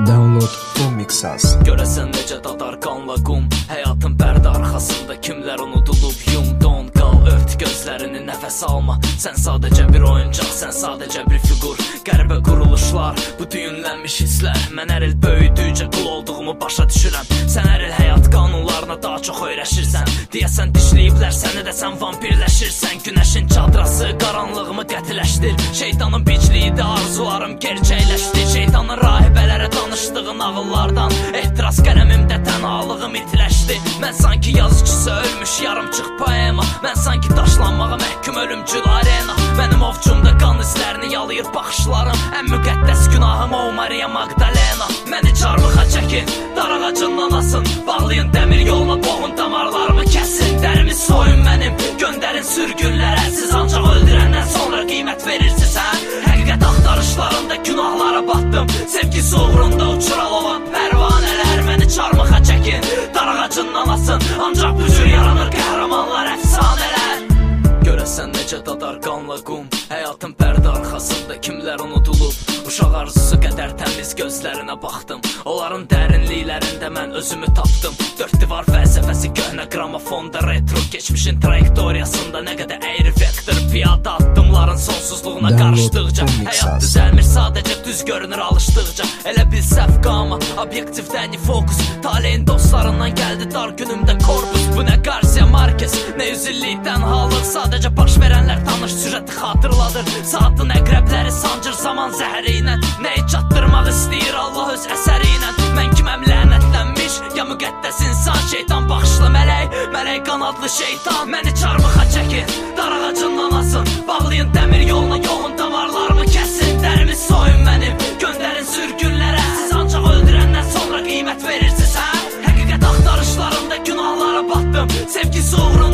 Download Remixas. Görəsən necə dadar qanla qum, həyatın pərdə arxasında kimlər unudulub. Yum don qal, ört gözlərini, nəfəs alma. Sən sadəcə bir oyuncaq, sən sadəcə bir figur. Qəribə quruluşlar, bu düyünlənmiş hisslər. Mən hər il böyüdükcə qul olduğumu başa düşürəm. Sən hər il həyat qanunlarına daha çox öyrəşirsən. Deyəsən dişləyiblər səni də sən vampirləşirsən. Günəşin çadrası qaranlığımı qətiləşdir. Şeytanın bicliyi də arzularım gerçəkləşdi. Şeytanın rahibələrə danışdığın ağıllardan ehtiras qələmimdə tənhalığım itiləşdi. Mən sanki yazıcısı ölmüş yarımçıq poema. Mən sanki daşlanmağa məhkum ölümcül arena. Mənim ovcumda qan izlərini yalayır baxışlarım. Ən müqəddəs günahım o Maria Magdalena. Məni çarmıxa çəkin, dar ağacından asın. Bağlayın dəmir yoluna, boğun damarlarımı kəsin. Dərimi soyun mənim, göndərin sürgünlərə. Siz ancaq öldürəndən sonra qiymət verirsiniz, hə? Həqiqət axtarışlarında günahlara batdım. Sevgisi uğrunda uçural olan pərvanələr. Məni çarmıxa çəkin, dar ağacından asın. Ancaq bu cür yaranır qəhrəmanlar, əfsanələr. Görəsən necə dadar qanla qum, həyatın pərdə arxasında kimlər unudulub. Uşaq arzusu qədər təmiz gözlərinə baxdım. Onların dərinliklərində mən özümü tapdım. Dörd divar fəlsəfəsi köhnə qramofonda retro. Keçmişin trayektoriyasında nə qədər əyri vektor. Piyada addımların sonsuzluğuna qarışdıqca həyat düzəlmir, sadəcə düz görünür alışdıqca. Elə bil səhv qama, obyektivdən fokus. Taleyin dostlarından gəldi dar günümdə korpus. Bu nə Garcia Marquez, nə yüzillikdən halıq. Sadəcə baş verənlər tanış süjeti xatırladır. Saatın əqrəbləri sancır zaman zəhəri ilə. Nəyi çatdırmaq istəyir Allah öz əsəri ilə. Mən kiməm lənətlənmiş, ya müqəddəs insan. Şeytan baxışlı mələk, mələk qanadlı şeytan. Məni çarmıxa çəkin, dar ağacından asın. Bağlayın dəmir yoluna, yolun damarlarımı kəsin. Dərimi soyun mənim, göndərin sürgünlərə. Siz ancaq öldürəndən sonra qiymət verirsiniz, hə? Həqiqət axtarışlarında günahlara batdım. Sevgisi uğrunda